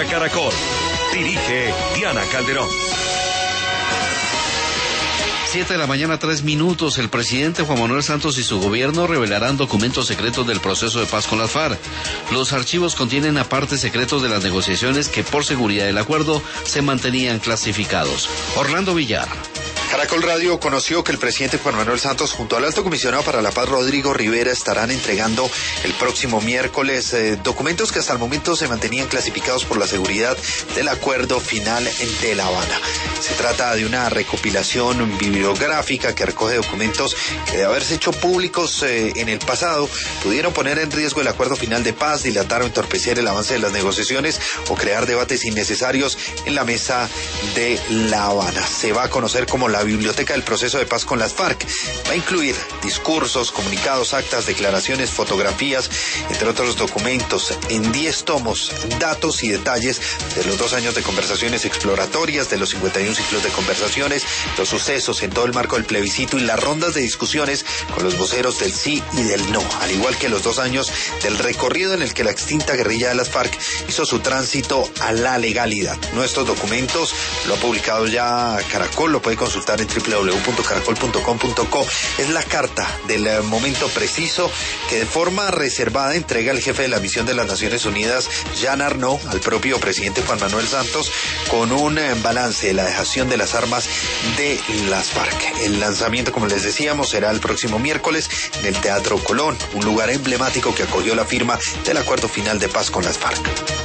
Noticias Caracol. Dirige Diana Calderón. 7 de la mañana, 3 minutos. El presidente Juan Manuel Santos y su gobierno revelarán documentos secretos del proceso de paz con las FARC. Los archivos contienen apartes secretos de las negociaciones que por seguridad del acuerdo se mantenían clasificados. Orlando Villar. Caracol Radio conoció que el presidente Juan Manuel Santos junto al alto comisionado para la paz Rodrigo Rivera estarán entregando el próximo miércoles documentos que hasta el momento se mantenían clasificados por la seguridad del acuerdo final de La Habana. Se trata de una recopilación bibliográfica que recoge documentos que de haberse hecho públicos en el pasado pudieron poner en riesgo el acuerdo final de paz, dilatar o entorpecer el avance de las negociaciones o crear debates innecesarios en la mesa de La Habana. Se va a conocer como la Biblioteca del Proceso de Paz con las FARC. Va a incluir discursos, comunicados, actas, declaraciones, fotografías, entre otros documentos, en 10 tomos, datos y detalles de los 2 años de conversaciones exploratorias, de los 51 ciclos de conversaciones, los sucesos en todo el marco del plebiscito y las rondas de discusiones con los voceros del sí y del no, al igual que los 2 años del recorrido en el que la extinta guerrilla de las FARC hizo su tránsito a la legalidad. Nuestros documentos lo ha publicado ya Caracol, lo puede consultar en www.caracol.com.co. Es la carta del momento preciso que de forma reservada entrega el jefe de la misión de las Naciones Unidas, Jean Arnaud, al propio presidente Juan Manuel Santos, con un balance de la dejación de las armas de las FARC. El lanzamiento, como les decíamos, será el próximo miércoles en el Teatro Colón, un lugar emblemático que acogió la firma del acuerdo final de paz con las FARC.